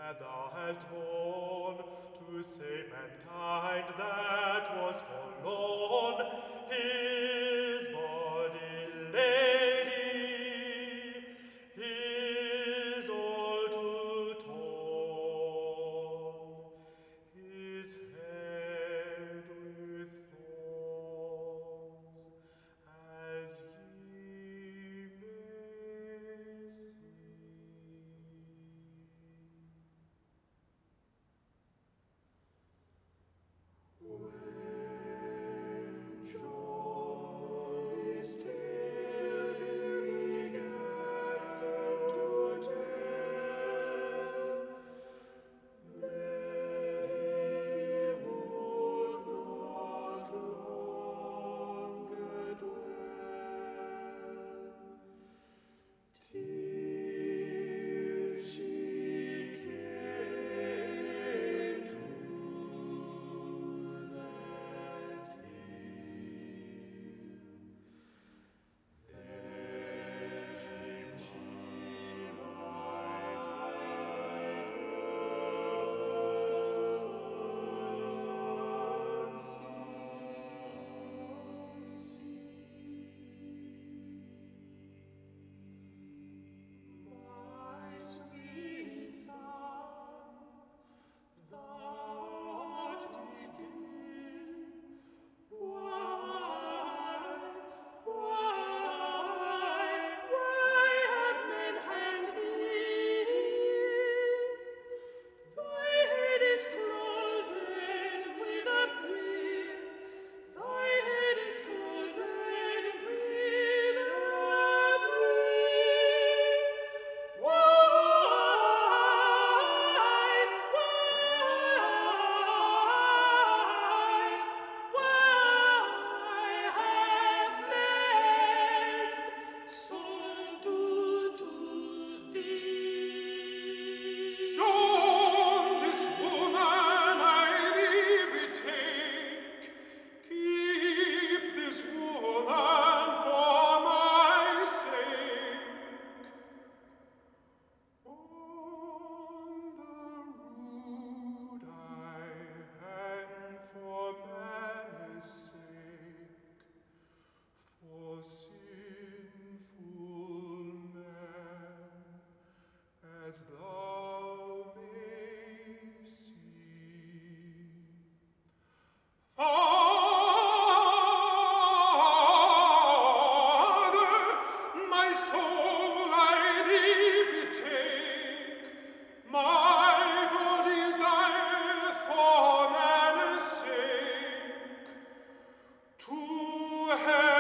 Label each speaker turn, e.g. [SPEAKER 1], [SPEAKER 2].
[SPEAKER 1] that thou hast borne to save mankind that was forlorn, his body lady, his all too torn, his head with thorns, as ye may see. When John's tale began to tell, Mary would not longer dwell, till she came to that hill. There she might hide her sons unseen. My sweet son, thou art dead. Why have men hanged thee? Thy head is closed with a bier, thy head is closed with a bier. Why have men so do to thee?
[SPEAKER 2] John, this woman I thee betake. Keep this woman for my sake. On the rood I hang for man's sake, for sinful man, as thou may see. Father, my soul I thee betake, my body dieth for man's sake. To hell